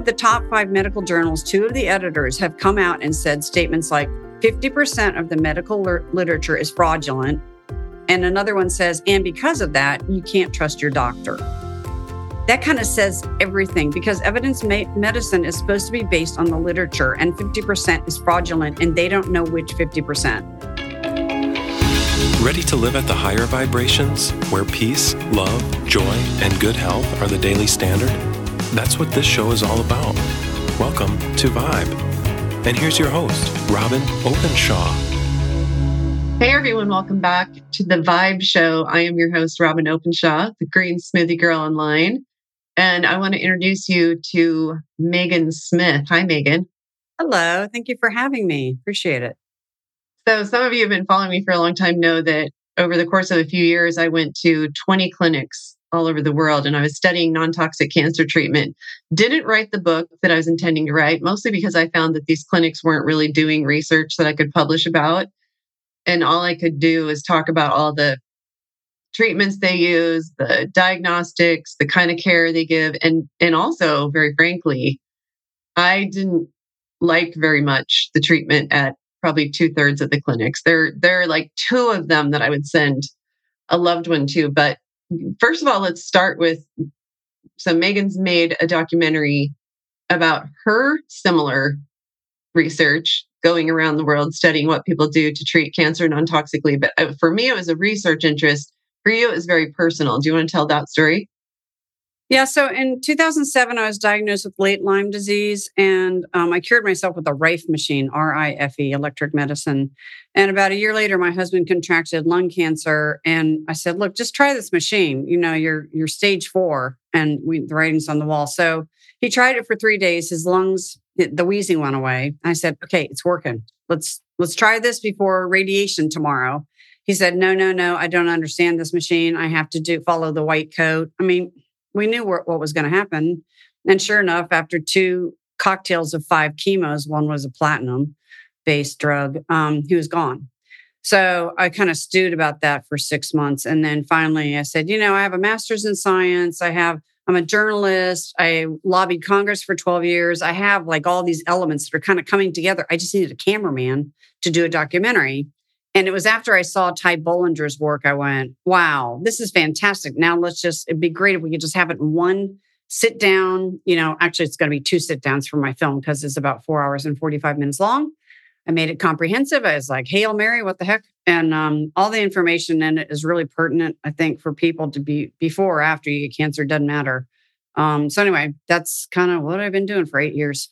of the top 5 medical journals, 2 of the editors have come out and said statements like 50% of the medical literature is fraudulent. And another one says, and because of that, you can't trust your doctor. That kind of says everything because evidence medicine is supposed to be based on the literature, and 50% is fraudulent, and they don't know which 50%. Ready to live at the higher vibrations, where peace, love, joy, and good health are the daily standard? That's what this show is all about. Welcome to Vibe. And here's your host, Robin Openshaw. Hey everyone, welcome back to the Vibe Show. I am your host, Robin Openshaw, the Green Smoothie Girl Online. And I want to introduce you to Megan Smith. Hi, Megan. Hello. Thank you for having me. Appreciate it. So some of you have been following me for a long time know that over the course of a few years, I went to 20 clinics all over the world and I was studying non-toxic cancer treatment. Didn't write the book that I was intending to write, mostly because I found that these clinics weren't really doing research that I could publish about. And all I could do is talk about all the treatments they use, the diagnostics, the kind of care they give. And also, very frankly, I didn't like very much the treatment at probably 2/3 of the clinics. There are like 2 of them that I would send a loved one to. But first of all, let's start with, so Megan's made a documentary about her similar research going around the world, studying what people do to treat cancer non-toxically. But for me, it was a research interest. For you, it was very personal. Do you want to tell that story? Yeah. So in 2007, I was diagnosed with late Lyme disease, and I cured myself with a Rife machine, R-I-F-E, electric medicine. And about a year later, my husband contracted lung cancer, and I said, "Look, just try this machine. You know, you're stage 4," and the writing's on the wall. So he tried it for 3 days. His lungs, the wheezing went away. I said, "Okay, it's working. Let's try this before radiation tomorrow." He said, No, I don't understand this machine. I have to follow the white coat. I mean, we knew what was going to happen. And sure enough, after 2 cocktails of 5 chemos, one was a platinum-based drug, he was gone. So I kind of stewed about that for 6 months. And then finally I said, I have a master's in science. I'm a journalist. I lobbied Congress for 12 years. I have like all these elements that are kind of coming together. I just needed a cameraman to do a documentary. And it was after I saw Ty Bollinger's work, I went, wow, this is fantastic. Now it'd be great if we could just have it in one sit down. Actually, it's going to be 2 sit downs for my film because it's about 4 hours and 45 minutes long. I made it comprehensive. I was like, Hail Mary, what the heck? And all the information in it is really pertinent, I think, for people to be before or after you get cancer, doesn't matter. So anyway, that's kind of what I've been doing for 8 years.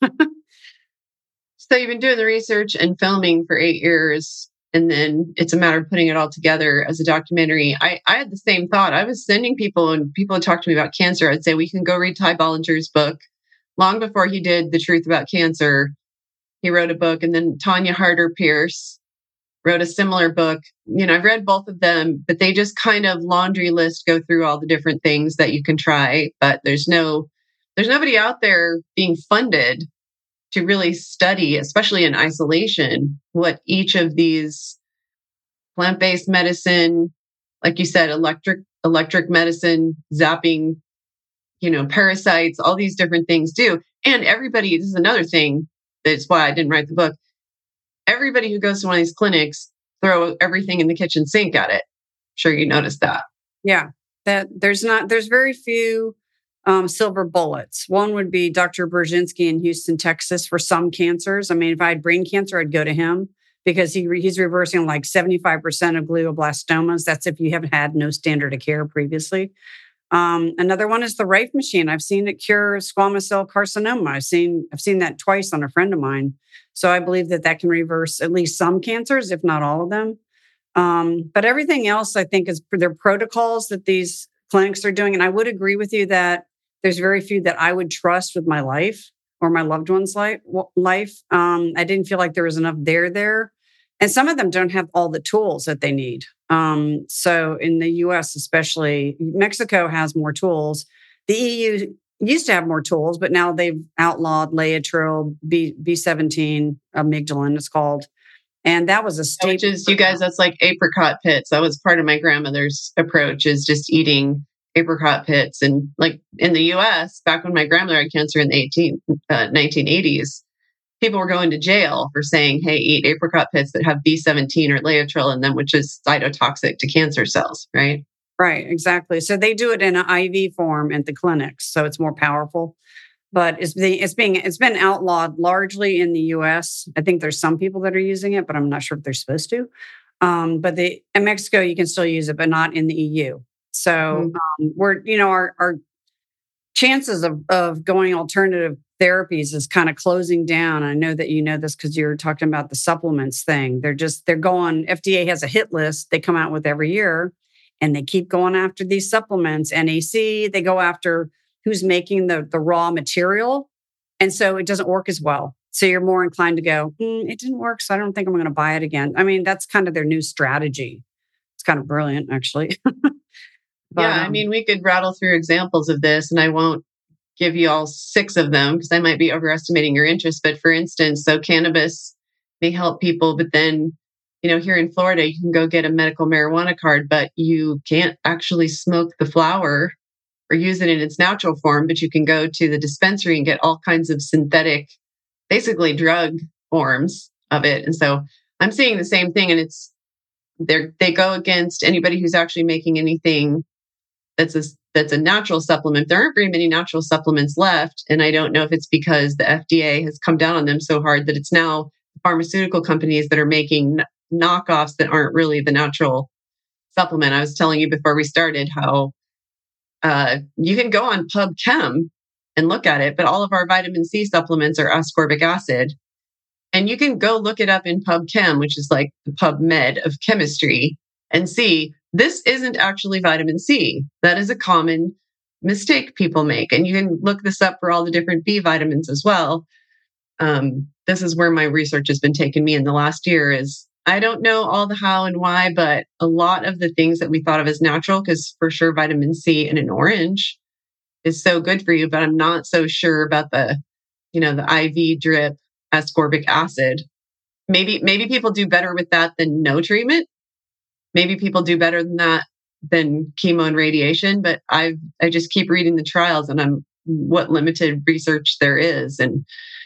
So you've been doing the research and filming for 8 years. And then it's a matter of putting it all together as a documentary. I had the same thought. I was sending people, and people would talk to me about cancer. I'd say, we can go read Ty Bollinger's book. Long before he did The Truth About Cancer, he wrote a book. And then Tanya Harder Pierce wrote a similar book. I've read both of them, but they just kind of laundry list go through all the different things that you can try. But there's nobody out there being funded to really study, especially in isolation, what each of these plant-based medicine, like you said, electric medicine, zapping, parasites, all these different things do. And everybody, this is another thing, that's why I didn't write the book. Everybody who goes to one of these clinics throw everything in the kitchen sink at it. I'm sure you noticed that. Yeah, there's very few silver bullets. One would be Dr. Burzynski in Houston, Texas, for some cancers. I mean, if I had brain cancer, I'd go to him because he's reversing like 75% of glioblastomas. That's if you haven't had no standard of care previously. Another one is the Rife machine. I've seen it cure squamous cell carcinoma. I've seen that twice on a friend of mine. So I believe that can reverse at least some cancers, if not all of them. But everything else, I think, is their protocols that these clinics are doing. And I would agree with you that there's very few that I would trust with my life or my loved one's life. I didn't feel like there was enough there. And some of them don't have all the tools that they need. So in the US, especially, Mexico has more tools. The EU used to have more tools, but now they've outlawed Laetrile, B17, amygdalin, it's called. And that was a state. Which is, you guys, that's like apricot pits. That was part of my grandmother's approach, is just eating apricot pits. And like in the US, back when my grandmother had cancer in the 1980s, people were going to jail for saying, hey, eat apricot pits that have B17 or laetrile in them, which is cytotoxic to cancer cells, right? Right, exactly. So they do it in an IV form at the clinics, so it's more powerful. But it's been outlawed largely in the U.S. I think there's some people that are using it, but I'm not sure if they're supposed to. But in Mexico, you can still use it, but not in the EU. So our chances of going alternative therapies is kind of closing down. I know that you know this because you're talking about the supplements thing. They're going. FDA has a hit list they come out with every year, and they keep going after these supplements. NAC, they go after who's making the raw material. And so it doesn't work as well. So you're more inclined to go, it didn't work, so I don't think I'm going to buy it again. I mean, that's kind of their new strategy. It's kind of brilliant, actually. But, we could rattle through examples of this, and I won't give you all 6 of them because I might be overestimating your interest. But for instance, so cannabis may help people, but then, here in Florida, you can go get a medical marijuana card, but you can't actually smoke the flower or use it in its natural form, but you can go to the dispensary and get all kinds of synthetic, basically drug forms of it. And so I'm seeing the same thing, and they go against anybody who's actually making anything that's a natural supplement. There aren't very many natural supplements left, and I don't know if it's because the FDA has come down on them so hard that it's now pharmaceutical companies that are making knockoffs that aren't really the natural supplement. I was telling you before we started how you can go on PubChem and look at it, but all of our vitamin C supplements are ascorbic acid. And you can go look it up in PubChem, which is like the PubMed of chemistry, and see this isn't actually vitamin C. That is a common mistake people make. And you can look this up for all the different B vitamins as well. This is where my research has been taking me in the last year is I don't know all the how and why, but a lot of the things that we thought of as natural, because for sure vitamin C in an orange is so good for you, but I'm not so sure about the IV drip ascorbic acid. Maybe people do better with that than no treatment. Maybe people do better than that than chemo and radiation, but I just keep reading the trials and what limited research there is. And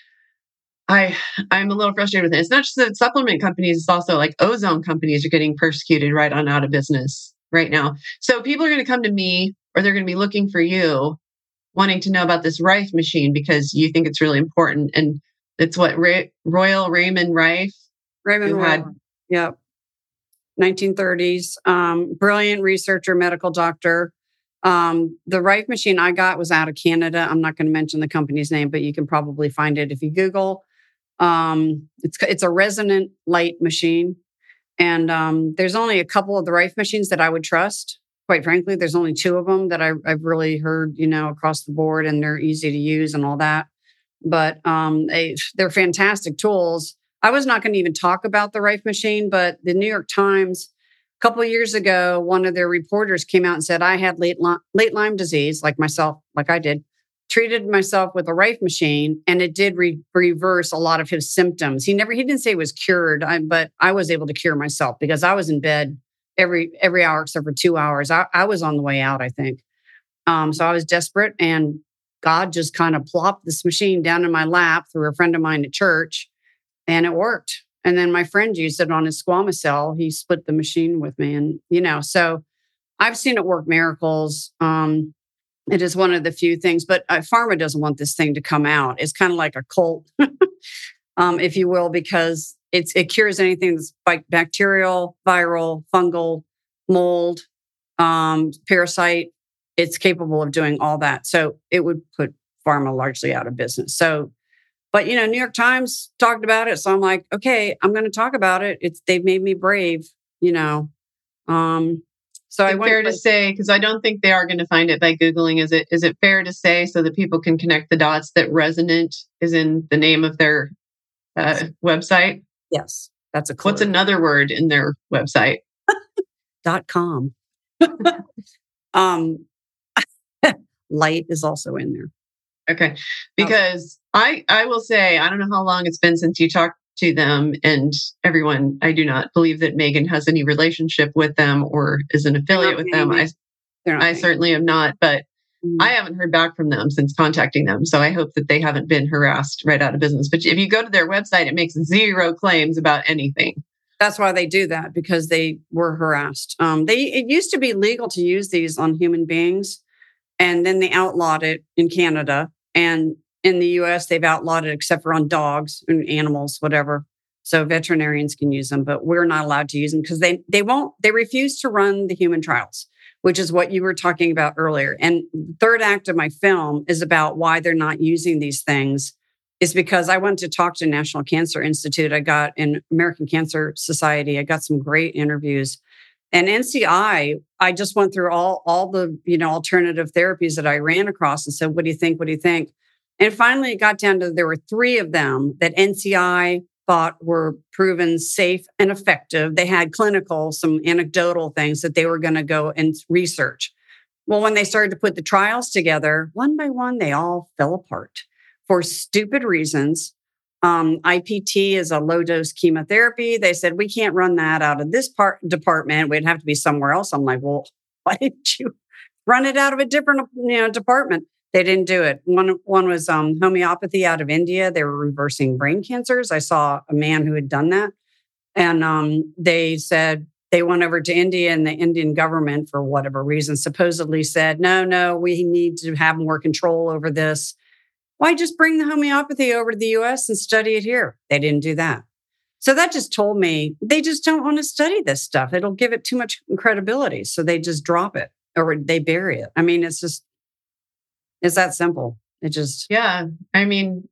I'm a little frustrated with it. It's not just the supplement companies, it's also like ozone companies are getting persecuted right on out of business right now. So people are going to come to me, or they're going to be looking for you, wanting to know about this Rife machine because you think it's really important. And it's what Royal Raymond Rife. Raymond Royal. Yep. 1930s. Brilliant researcher, medical doctor. The Rife machine I got was out of Canada. I'm not going to mention the company's name, but you can probably find it if you Google. It's a resonant light machine. And there's only a couple of the Rife machines that I would trust. Quite frankly, there's only 2 of them that I've really heard, across the board, and they're easy to use and all that. But they're fantastic tools. I was not going to even talk about the Rife machine, but the New York Times, a couple of years ago, one of their reporters came out and said, I had late Lyme disease, like I did, treated myself with a Rife machine, and it did reverse a lot of his symptoms. He didn't say it was cured, but I was able to cure myself because I was in bed every hour except for 2 hours. I was on the way out, I think. So I was desperate, and God just kind of plopped this machine down in my lap through a friend of mine at church, and it worked. And then my friend used it on his squamous cell. He split the machine with me, and so I've seen it work miracles. It is one of the few things, but pharma doesn't want this thing to come out. It's kind of like a cult, if you will, because it cures anything that's bacterial, viral, fungal, mold, parasite. It's capable of doing all that. So it would put pharma largely out of business. So, but New York Times talked about it. So I'm like, okay, I'm going to talk about it. They've made me brave, So I fair to say, because I don't think they are going to find it by Googling. Is it fair to say, so that people can connect the dots, that Resonant is in the name of their website? Yes, that's a clue. What's another word in their website? .com. Light is also in there. Okay, because I will say, I don't know how long it's been since you talked to them, and everyone, I do not believe that Megan has any relationship with them or is an affiliate with them. I certainly am not, but I haven't heard back from them since contacting them. So I hope that they haven't been harassed right out of business. But if you go to their website, it makes zero claims about anything. That's why they do that, because they were harassed. It used to be legal to use these on human beings, and then they outlawed it in Canada. And in the US, they've outlawed it except for on dogs and animals, whatever. So veterinarians can use them, but we're not allowed to use them because they refuse to run the human trials, which is what you were talking about earlier. And the third act of my film is about why they're not using these things. Is because I went to talk to National Cancer Institute. I got in American Cancer Society. I got some great interviews. And NCI, I just went through all the alternative therapies that I ran across and said, what do you think? What do you think? And finally it got down to there were 3 of them that NCI thought were proven safe and effective. They had some anecdotal things that they were going to go and research. Well, when they started to put the trials together, one by one, they all fell apart for stupid reasons. IPT is a low-dose chemotherapy. They said, we can't run that out of this department. We'd have to be somewhere else. I'm like, well, why didn't you run it out of a different department? They didn't do it. One was homeopathy out of India. They were reversing brain cancers. I saw a man who had done that. And they said they went over to India, and the Indian government, for whatever reason, supposedly said, no, we need to have more control over this. Why just bring the homeopathy over to the US and study it here? They didn't do that. So that just told me they just don't want to study this stuff. It'll give it too much credibility. So they just drop it or they bury it. I mean, it's that simple. Yeah. I mean,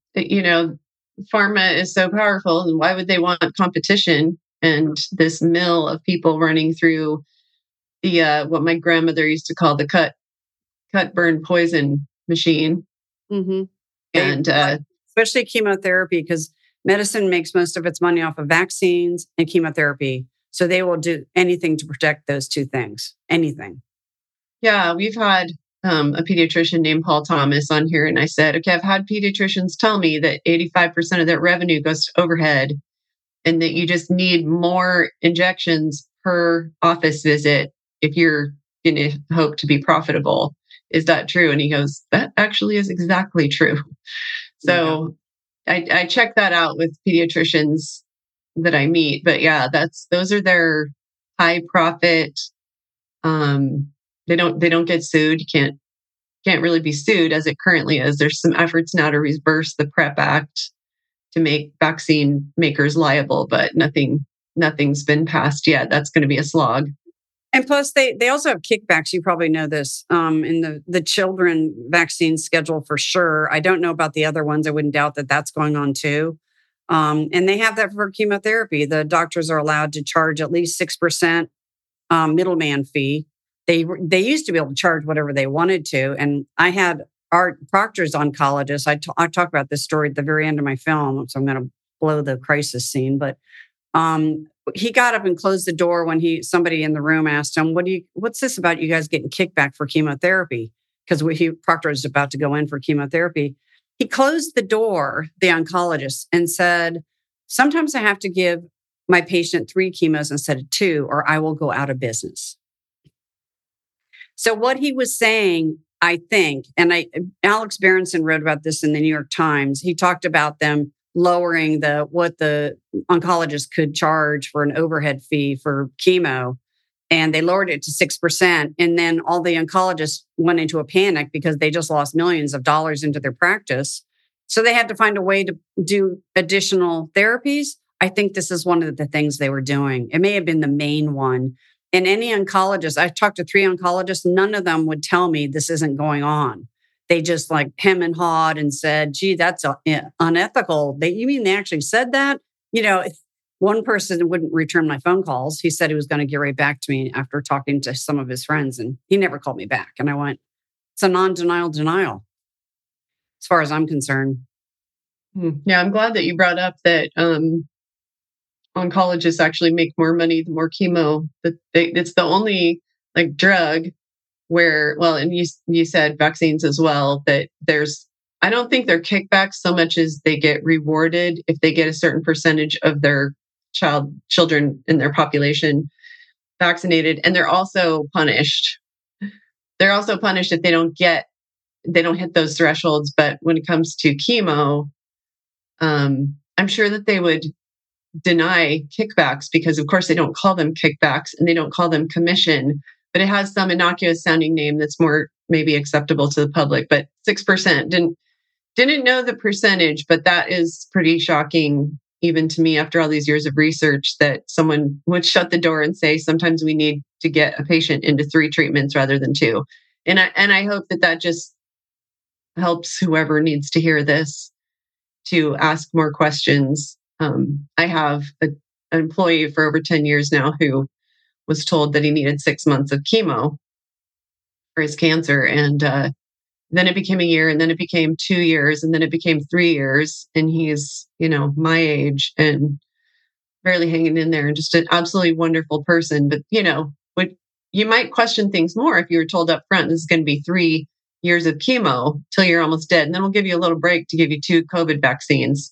pharma is so powerful, and why would they want competition and this mill of people running through the, what my grandmother used to call the cut, burn, poison machine. Mm-hmm. And especially chemotherapy, because medicine makes most of its money off of vaccines and chemotherapy. So they will do anything to protect those 2 things, anything. Yeah, we've had a pediatrician named Paul Thomas on here. And I said, okay, I've had pediatricians tell me that 85% of their revenue goes to overhead and that you just need more injections per office visit if you're going to hope to be profitable. Is that true? And he goes, that actually is exactly true. So I check that out with pediatricians that I meet. But yeah, those are their high profit. They don't get sued. You can't really be sued as it currently is. There's some efforts now to reverse the PrEP Act to make vaccine makers liable, but nothing's been passed yet. That's going to be a slog. And plus, they also have kickbacks. You probably know this in the children vaccine schedule for sure. I don't know about the other ones. I wouldn't doubt that that's going on too. And they have that for chemotherapy. The doctors are allowed to charge at least 6% middleman fee. They used to be able to charge whatever they wanted to. And I had Art Proctor's oncologist. I talk about this story at the very end of my film, so I'm going to blow the crisis scene. But he got up and closed the door when somebody in the room asked him, "What's this about you guys getting kickback for chemotherapy?" Because Proctor was about to go in for chemotherapy. He closed the door, the oncologist, and said, "Sometimes I have to give my patient 3 chemos instead of 2, or I will go out of business." So what he was saying, I think, and Alex Berenson wrote about this in the New York Times. He talked about them lowering what the oncologist could charge for an overhead fee for chemo, and they lowered it to 6%. And then all the oncologists went into a panic because they just lost millions of dollars into their practice. So they had to find a way to do additional therapies. I think this is one of the things they were doing. It may have been the main one. And any oncologist, I talked to 3 oncologists, none of them would tell me this isn't going on. They just like hem and hawed and said, "Gee, that's unethical." You mean they actually said that? If one person wouldn't return my phone calls. He said he was going to get right back to me after talking to some of his friends, and he never called me back. And I went, it's a non-denial denial, as far as I'm concerned. Yeah, I'm glad that you brought up that oncologists actually make more money the more chemo. It's the only drug where, well, and you said vaccines as well, that I don't think they're kickbacks so much as they get rewarded if they get a certain percentage of their children in their population vaccinated, and they're also punished they're also punished if they don't hit those thresholds. But when it comes to chemo, I'm sure that they would deny kickbacks because, of course, they don't call them kickbacks and they don't call them commission, but it has some innocuous sounding name that's more maybe acceptable to the public. But 6% didn't know the percentage, but that is pretty shocking, even to me after all these years of research, that someone would shut the door and say, sometimes we need to get a patient into 3 treatments rather than 2. And I hope that just helps whoever needs to hear this to ask more questions. I have an employee for over 10 years now who was told that he needed 6 months of chemo for his cancer. And then it became a year, and then it became 2 years, and then it became 3 years. And he's, my age and barely hanging in there, and just an absolutely wonderful person. But, you might question things more if you were told up front, this is going to be 3 years of chemo till you're almost dead. And then we'll give you a little break to give you 2 COVID vaccines.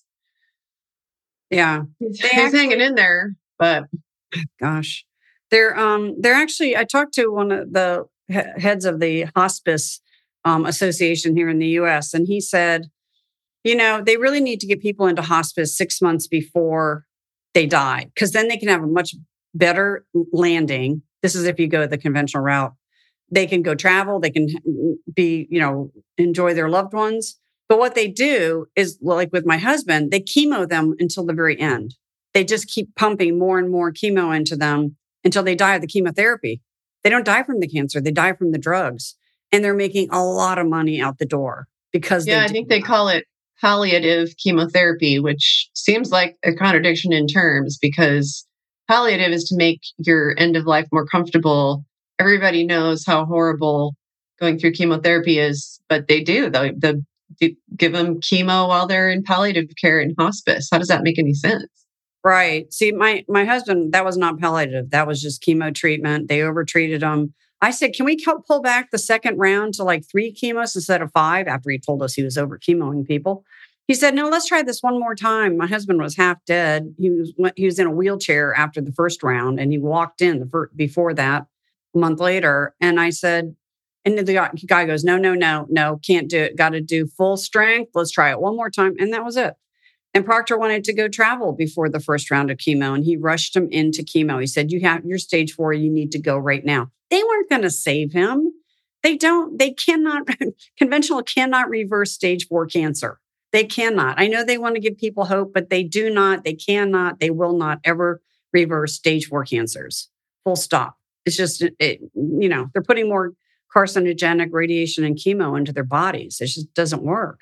Yeah. He's hanging in there, but gosh, they're actually, I talked to one of the heads of the hospice association here in the US, and he said, they really need to get people into hospice 6 months before they die, because then they can have a much better landing. This is if you go the conventional route. They can go travel, they can be, enjoy their loved ones. But what they do is, like with my husband, they chemo them until the very end. They just keep pumping more and more chemo into them until they die of the chemotherapy. They don't die from the cancer, they die from the drugs. And they're making a lot of money out the door because I think they call it palliative chemotherapy, which seems like a contradiction in terms, because palliative is to make your end of life more comfortable. Everybody knows how horrible going through chemotherapy is, but they do. They give them chemo while they're in palliative care in hospice. How does that make any sense? Right. See, my husband, that was not palliative. That was just chemo treatment. They overtreated him. I said, can we pull back the second round to like 3 chemos instead of 5 after he told us he was over chemoing people? He said, no, let's try this one more time. My husband was half dead. He was in a wheelchair after the first round, and he walked in before that a month later. And I said, and the guy goes, no, can't do it. Got to do full strength. Let's try it one more time. And that was it. And Proctor wanted to go travel before the first round of chemo, and he rushed him into chemo. He said, you're stage 4. You need to go right now. They weren't going to save him. They cannot, conventional cannot reverse stage 4 cancer. They cannot. I know they want to give people hope, but they do not, they cannot, they will not ever reverse stage 4 cancers. Full stop. It's just, they're putting more carcinogenic radiation and chemo into their bodies. It just doesn't work.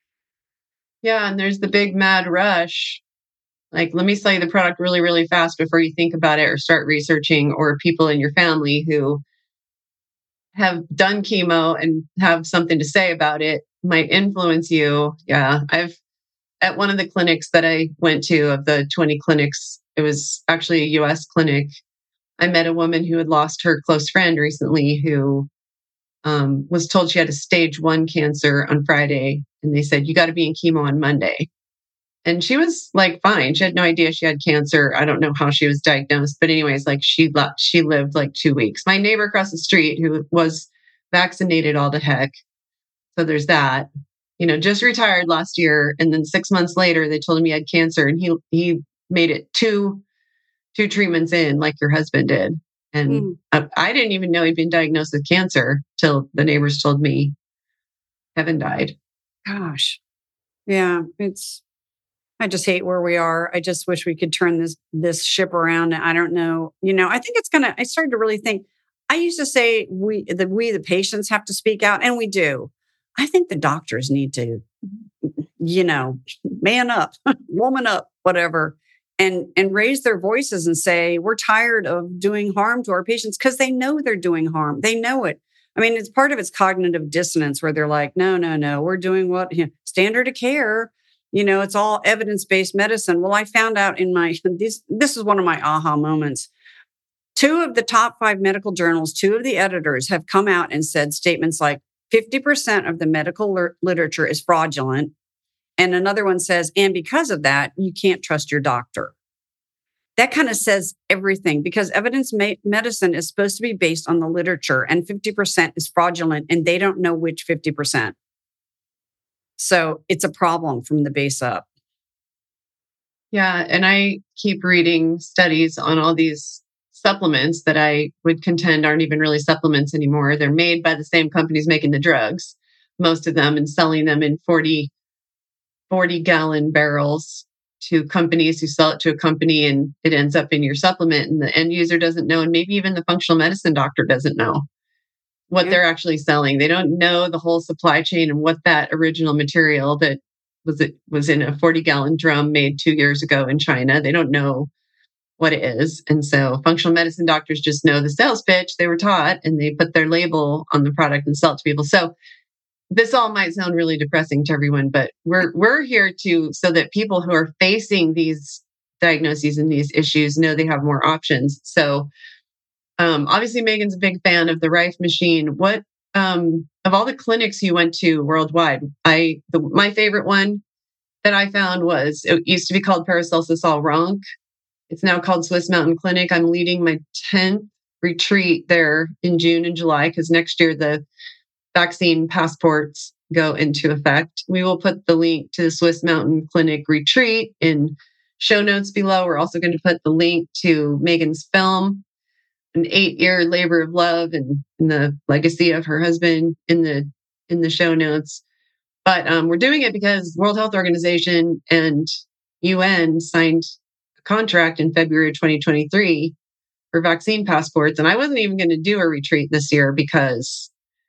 Yeah. And there's the big mad rush. Like, let me sell you the product really, really fast before you think about it or start researching, or people in your family who have done chemo and have something to say about it might influence you. Yeah. At one of the clinics that I went to, of the 20 clinics, it was actually a US clinic. I met a woman who had lost her close friend recently, who was told she had a stage 1 cancer on Friday. And they said, you got to be in chemo on Monday. And she was like, fine. She had no idea she had cancer. I don't know how she was diagnosed. But anyways, like she lived like 2 weeks. My neighbor across the street, who was vaccinated all to heck. So there's that, just retired last year. And then 6 months later, they told him he had cancer, and he made it two treatments in, like your husband did. And I didn't even know he'd been diagnosed with cancer till the neighbors told me Kevin died. Gosh. Yeah. I just hate where we are. I just wish we could turn this ship around. I don't know. I think I started to really think, I used to say the patients have to speak out, and we do. I think the doctors need to, man up, woman up, whatever, and raise their voices and say, we're tired of doing harm to our patients, because they know they're doing harm. They know it. I mean, it's part of its cognitive dissonance where they're like, no, we're doing what standard of care. It's all evidence-based medicine. Well, I found out this is one of my aha moments. 2 of the top 5 medical journals, 2 of the editors have come out and said statements like 50% of the medical literature is fraudulent. And another one says, and because of that, you can't trust your doctor. that kind of says everything because evidence medicine is supposed to be based on the literature and 50% is fraudulent and they don't know which 50%. So it's a problem from the base up. Yeah. And I keep reading studies on all these supplements that I would contend aren't even really supplements anymore. They're made by the same companies making the drugs, most of them, and selling them in 40-gallon barrels to companies who sell it to a company, and it ends up in your supplement, and the end user doesn't know, and maybe even the functional medicine doctor doesn't know what they're actually selling. They don't know the whole supply chain and what that original material that was in a 40-gallon drum made 2 years ago in China. They don't know what it is. And so functional medicine doctors just know the sales pitch they were taught, and they put their label on the product and sell it to people. So this all might sound really depressing to everyone, but we're here so that people who are facing these diagnoses and these issues know they have more options. So obviously Megan's a big fan of the Rife machine. What of all the clinics you went to worldwide, my favorite one that I found it used to be called Paracelsus All Ronc. It's now called Swiss Mountain Clinic. I'm leading my 10th retreat there in June and July because next year the vaccine passports go into effect. We will put the link to the Swiss Mountain Clinic retreat in show notes below. We're also going to put the link to Megan's film, an 8-year labor of love and the legacy of her husband in the show notes. But we're doing it because World Health Organization and UN signed a contract in February 2023 for vaccine passports. And I wasn't even going to do a retreat this year because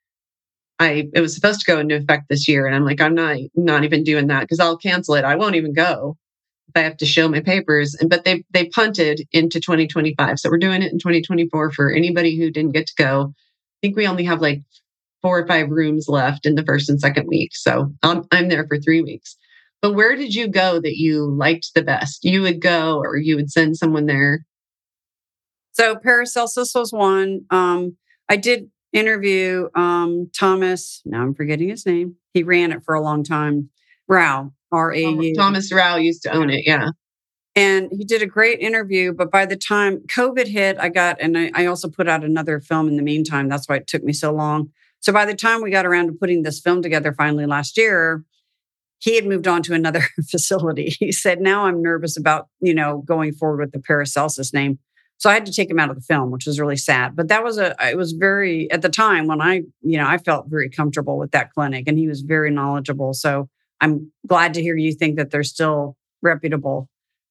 it was supposed to go into effect this year. And I'm like, I'm not even doing that because I'll cancel it. I won't even go if I have to show my papers. But they punted into 2025. So we're doing it in 2024 for anybody who didn't get to go. I think we only have like 4 or 5 rooms left in the first and second week. So I'm there for 3 weeks. But where did you go that you liked the best? You would go or you would send someone there? So Paracelsus was one. I did interview Thomas. Now I'm forgetting his name. He ran it for a long time. Rau, R-A-U. Thomas Rau used to own it. Yeah. And he did a great interview. But by the time COVID hit, I also put out another film in the meantime. That's why it took me so long. So by the time we got around to putting this film together finally last year, he had moved on to another facility. He said, now I'm nervous about, going forward with the Paracelsus name. So I had to take him out of the film, which was really sad. But it was very, at the time when I felt very comfortable with that clinic and he was very knowledgeable. So I'm glad to hear you think that they're still reputable.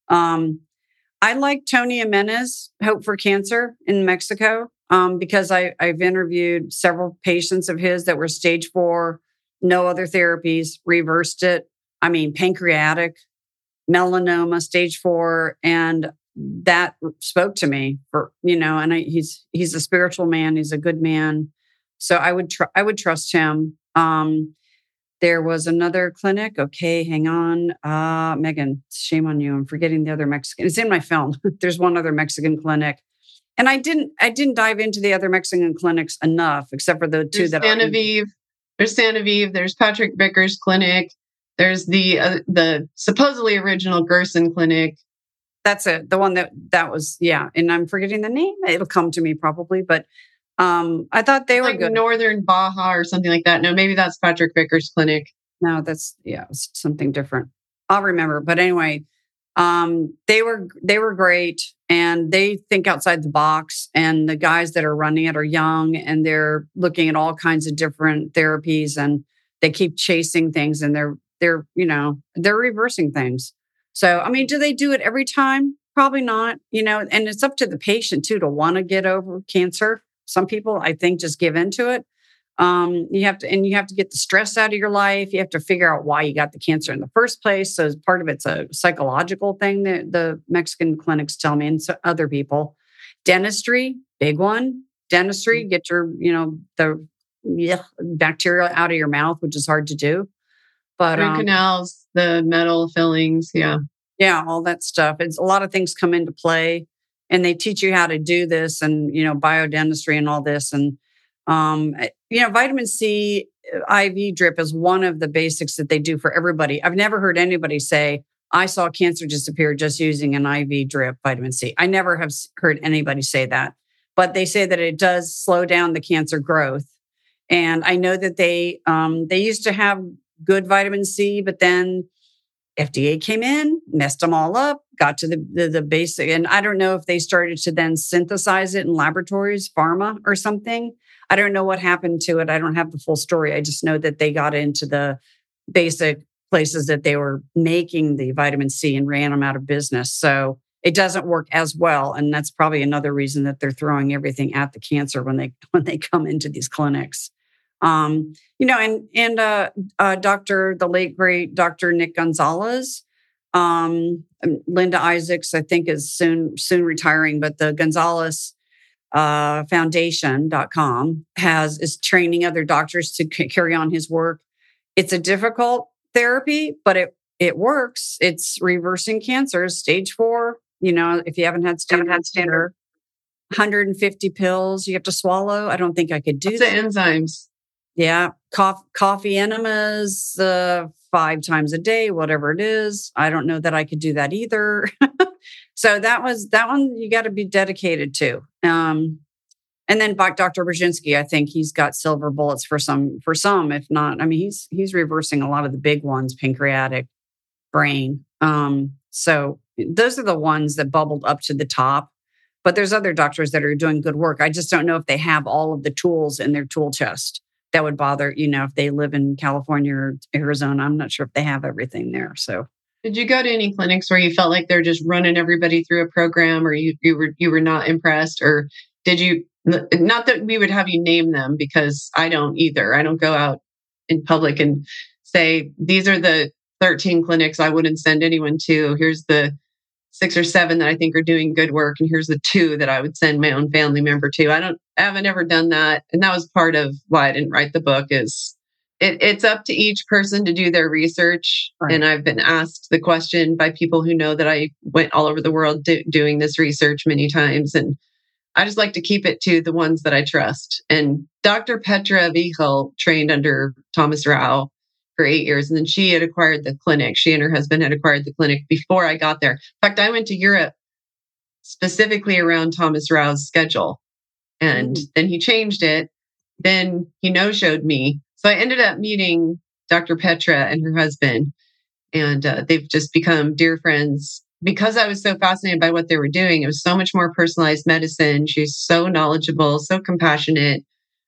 I like Tony Jimenez, Hope for Cancer in Mexico, because I've interviewed several patients of his that were stage 4, no other therapies, reversed it. I mean, pancreatic, melanoma, stage 4, and that spoke to me and he's a spiritual man. He's a good man. So I would trust him. There was another clinic. Okay, hang on. Megan, shame on you. I'm forgetting the other Mexican. It's in my film. There's one other Mexican clinic. And I didn't dive into the other Mexican clinics enough, except for the two that Santa Vive. There's Santa Vive. There's Patrick Vickers Clinic. There's the supposedly original Gerson Clinic. That's it. The one that was, yeah. And I'm forgetting the name. It'll come to me probably. But I thought they were good. Northern Baja or something like that. No, maybe that's Patrick Vickers Clinic. No, it's something different. I'll remember. But anyway, they were great and they think outside the box. And the guys that are running it are young and they're looking at all kinds of different therapies and they keep chasing things and they're reversing things. So, I mean, do they do it every time? Probably not, and it's up to the patient too, to want to get over cancer. Some people, I think, just give into it. You have to get the stress out of your life. You have to figure out why you got the cancer in the first place. So part of it's a psychological thing that the Mexican clinics tell me and so other people. Dentistry, big one. Dentistry, get your, the bacteria out of your mouth, which is hard to do. But root canals, the metal fillings, yeah, all that stuff. It's a lot of things come into play, and they teach you how to do this, and biodentistry and all this, and vitamin C IV drip is one of the basics that they do for everybody. I've never heard anybody say, I saw cancer disappear just using an IV drip vitamin C. I never have heard anybody say that, but they say that it does slow down the cancer growth. And I know that they used to have good vitamin C, but then FDA came in, messed them all up, got to the basic. And I don't know if they started to then synthesize it in laboratories, pharma or something. I don't know what happened to it. I don't have the full story. I just know that they got into the basic places that they were making the vitamin C and ran them out of business. So it doesn't work as well. And that's probably another reason that they're throwing everything at the cancer when they come into these clinics. The late great Dr. Nick Gonzalez, Linda Isaacs, I think is soon retiring, but the Gonzalez foundation.com is training other doctors to carry on his work. It's a difficult therapy, but it works. It's reversing cancer, stage 4. If you haven't had standard 150 pills you have to swallow. I don't think I could do that. The enzymes. Yeah. Coffee enemas 5 times a day, whatever it is. I don't know that I could do that either. So that one you got to be dedicated to. And then Dr. Brzezinski, I think he's got silver bullets for some, if not, I mean, he's reversing a lot of the big ones, pancreatic, brain. So those are the ones that bubbled up to the top, but there's other doctors that are doing good work. I just don't know if they have all of the tools in their tool chest that would bother, if they live in California or Arizona. I'm not sure if they have everything there. So did you go to any clinics where you felt like they're just running everybody through a program, or you were not impressed, or did you, not that we would have you name them because I don't either. I don't go out in public and say, these are the 13 clinics I wouldn't send anyone to. Here's the 6 or 7 that I think are doing good work. And here's the 2 that I would send my own family member to. I haven't ever done that. And that was part of why I didn't write the book. Is it's up to each person to do their research. Right. And I've been asked the question by people who know that I went all over the world doing this research many times. And I just like to keep it to the ones that I trust. And Dr. Petra Wiechel trained under Thomas Rau for 8 years. And then she had acquired the clinic. She and her husband had acquired the clinic before I got there. In fact, I went to Europe specifically around Thomas Rau's schedule. And then he changed it. Then he no-showed me. So I ended up meeting Dr. Petra and her husband. And they've just become dear friends. Because I was so fascinated by what they were doing, it was so much more personalized medicine. She's so knowledgeable, so compassionate,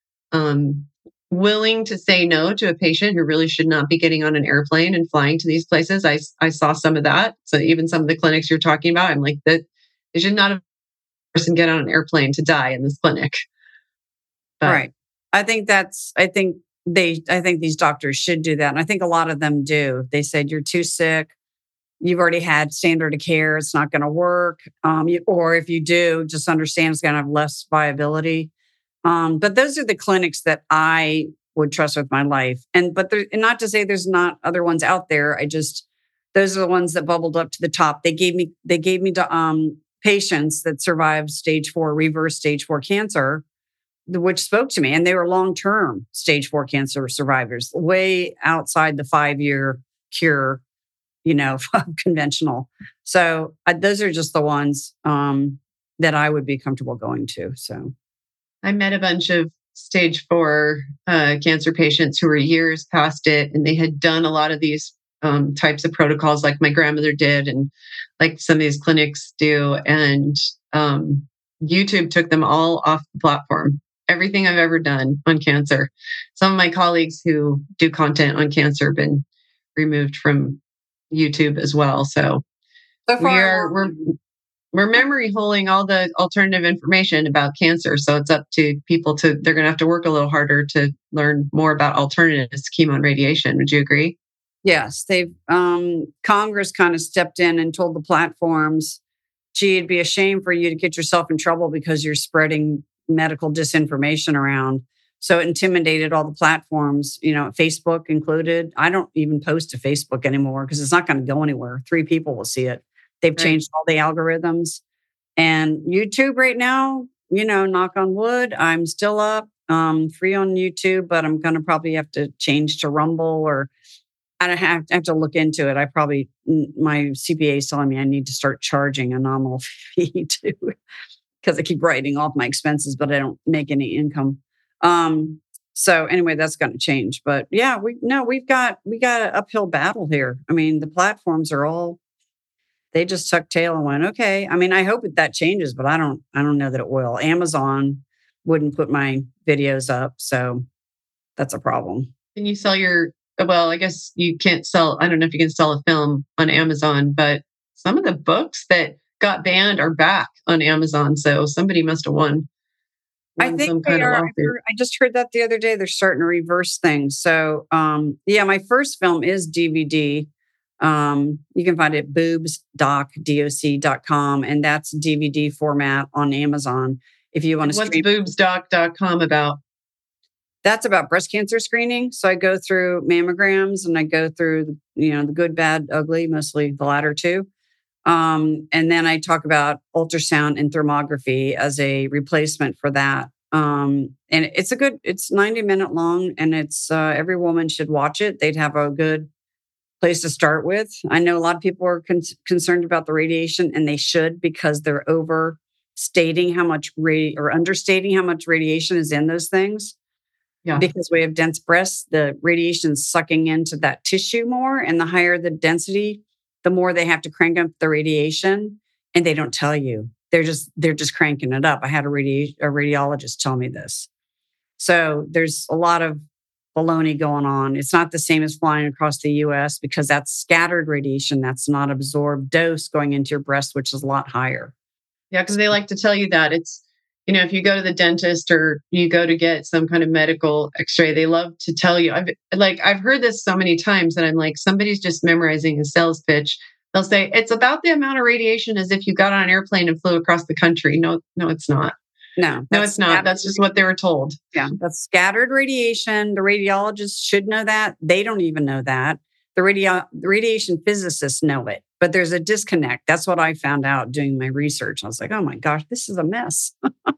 willing to say no to a patient who really should not be getting on an airplane and flying to these places. I saw some of that. So even some of the clinics you're talking about, I'm like, that they should not have a person get on an airplane to die in this clinic. But, right. I think these doctors should do that. And I think a lot of them do. They said, you're too sick. You've already had standard of care. It's not going to work. Or if you do, just understand it's going to have less viability. But those are the clinics that I would trust with my life. And not to say there's not other ones out there. Those are the ones that bubbled up to the top. They gave me patients that survived reverse stage 4 cancer, which spoke to me. And they were long-term stage 4 cancer survivors, way outside the 5-year cure, conventional. So those are just the ones that I would be comfortable going to. So I met a bunch of stage 4 cancer patients who were years past it, and they had done a lot of these types of protocols like my grandmother did and like some of these clinics do. And YouTube took them all off the platform. Everything I've ever done on cancer. Some of my colleagues who do content on cancer have been removed from YouTube as well. So we're memory holding all the alternative information about cancer. So it's up to people they're going to have to work a little harder to learn more about alternatives to chemo and radiation. Would you agree? Yes. Congress kind of stepped in and told the platforms, gee, it'd be a shame for you to get yourself in trouble because you're spreading medical disinformation around. So it intimidated all the platforms, Facebook included. I don't even post to Facebook anymore because it's not going to go anywhere. 3 people will see it. They've changed all the algorithms. And YouTube right now, knock on wood, I'm still up, free on YouTube, but I'm going to probably have to change to Rumble or I have to look into it. I probably, my CPA is telling me I need to start charging a nominal fee too, because I keep writing off my expenses, but I don't make any income. So anyway, that's going to change. But yeah, we got an uphill battle here. I mean, the platforms are all, they just tucked tail and went, okay. I mean, I hope that changes, but I don't know that it will. Amazon wouldn't put my videos up, so that's a problem. Can you sell well, I guess you can't sell, I don't know if you can sell a film on Amazon, but some of the books that got banned are back on Amazon. So somebody must have won I think they are. I just heard that the other day. They're starting to reverse things. So, yeah, my first film is DVD. You can find it boobsdoc.com, and that's DVD format on Amazon. If you want to, what's boobsdoc.com about? That's about breast cancer screening. So I go through mammograms and I go through, the good, bad, ugly, mostly the latter two. And then I talk about ultrasound and thermography as a replacement for that. And it's 90-minute long, and it's every woman should watch it. They'd have a good place to start with. I know a lot of people are concerned about the radiation, and they should, because they're overstating how much or understating how much radiation is in those things. Yeah. Because we have dense breasts, the radiation is sucking into that tissue more, and the higher the density, the more they have to crank up the radiation, and they don't tell you. They're just cranking it up. I had a radiologist tell me this. So there's a lot of baloney going on. It's not the same as flying across the US, because that's scattered radiation. That's not absorbed dose going into your breast, which is a lot higher. Yeah, because they like to tell you that it's, if you go to the dentist or you go to get some kind of medical x-ray, they love to tell you. I've heard this so many times that I'm like, somebody's just memorizing a sales pitch. They'll say, it's about the amount of radiation as if you got on an airplane and flew across the country. No, it's not. No, it's not. That's just what they were told. Yeah, that's scattered radiation. The radiologists should know that. They don't even know that. The radiation physicists know it, but there's a disconnect. That's what I found out doing my research. I was like, oh my gosh, this is a mess.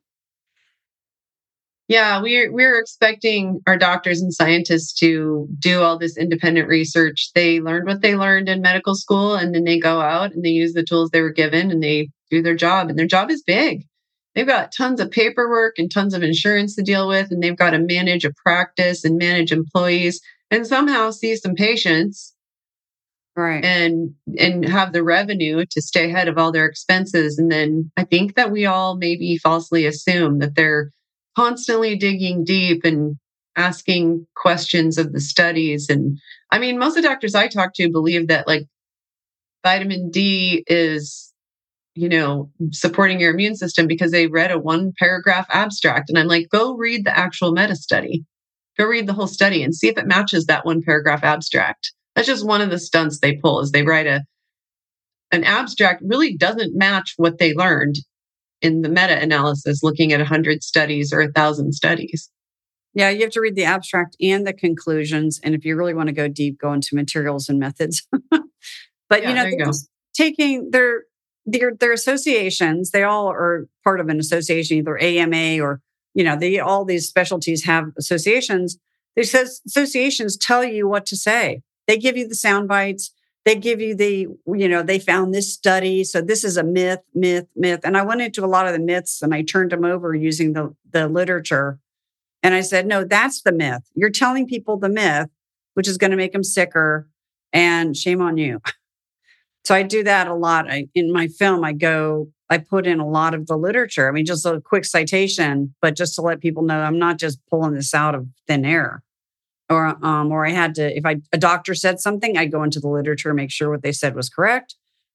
Yeah, we're expecting our doctors and scientists to do all this independent research. They learned what they learned in medical school, and then they go out and they use the tools they were given, and they do their job. And their job is big. They've got tons of paperwork and tons of insurance to deal with, and they've got to manage a practice and manage employees and somehow see some patients, right? And have the revenue to stay ahead of all their expenses. And then I think that we all maybe falsely assume that they're constantly digging deep and asking questions of the studies. And I mean, most of the doctors I talk to believe that like vitamin D is, supporting your immune system because they read a 1-paragraph abstract. And I'm like, go read the actual meta study. Go read the whole study and see if it matches that 1-paragraph abstract. That's just one of the stunts they pull, is they write an abstract really doesn't match what they learned in the meta-analysis, looking at 100 studies or 1,000 studies. Yeah, you have to read the abstract and the conclusions. And if you really want to go deep, go into materials and methods. But, taking their associations, they all are part of an association, either AMA or, all these specialties have associations. These associations tell you what to say. They give you the sound bites. They give you they found this study. So this is a myth. And I went into a lot of the myths and I turned them over using the literature. And I said, no, that's the myth. You're telling people the myth, which is going to make them sicker, and shame on you. So I do that a lot. In my film, I put in a lot of the literature. I mean, just a quick citation, but just to let people know I'm not just pulling this out of thin air. Or I had to, if a doctor said something, I'd go into the literature, make sure what they said was correct.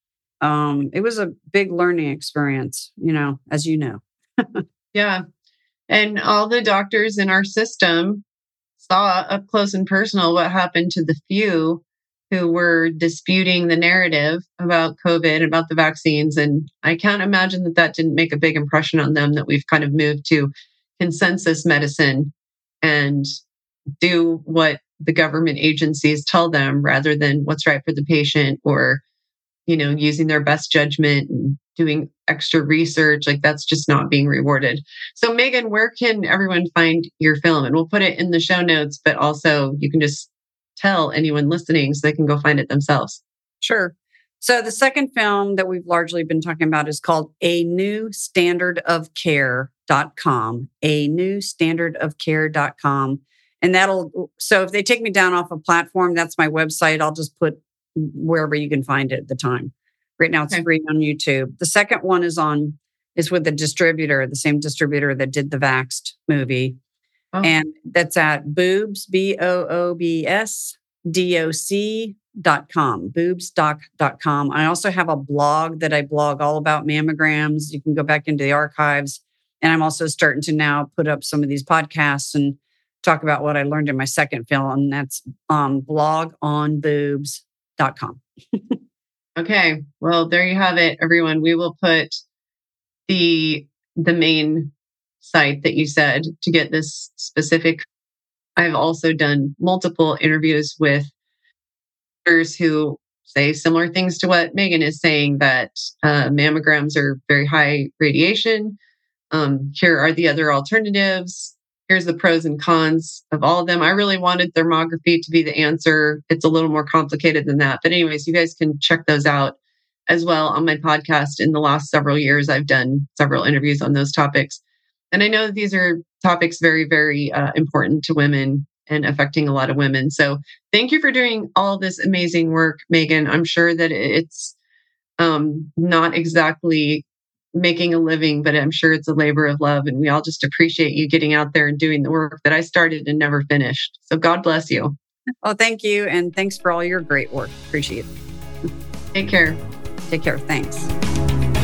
It was a big learning experience, as you know. Yeah. And all the doctors in our system saw up close and personal what happened to the few who were disputing the narrative about COVID, about the vaccines. And I can't imagine that didn't make a big impression on them, that we've kind of moved to consensus medicine and do what the government agencies tell them rather than what's right for the patient, or, using their best judgment and doing extra research. Like, that's just not being rewarded. So Megan, where can everyone find your film? And we'll put it in the show notes, but also you can just tell anyone listening so they can go find it themselves? Sure. So the second film that we've largely been talking about is called A New Standard of Care.com. A New Standard of Care.com. And so if they take me down off a platform, that's my website. I'll just put wherever you can find it at the time. Right now it's free on YouTube. The second one is with the distributor, the same distributor that did the Vaxxed movie. Oh. And that's at boobs, boobsdoc.com, boobsdoc.com. I also have a blog that I blog all about mammograms. You can go back into the archives. And I'm also starting to now put up some of these podcasts and talk about what I learned in my second film. And that's blogonboobs.com. Okay. Well, there you have it, everyone. We will put the main site that you said to get this specific. I've also done multiple interviews with doctors who say similar things to what Megan is saying, that mammograms are very high radiation. Here are the other alternatives. Here's the pros and cons of all of them. I really wanted thermography to be the answer. It's a little more complicated than that. But anyways, you guys can check those out as well on my podcast. In the last several years, I've done several interviews on those topics. And I know that these are topics very, very important to women and affecting a lot of women. So thank you for doing all this amazing work, Megan. I'm sure that it's not exactly making a living, but I'm sure it's a labor of love. And we all just appreciate you getting out there and doing the work that I started and never finished. So God bless you. Oh, thank you. And thanks for all your great work. Appreciate it. Take care. Take care. Thanks.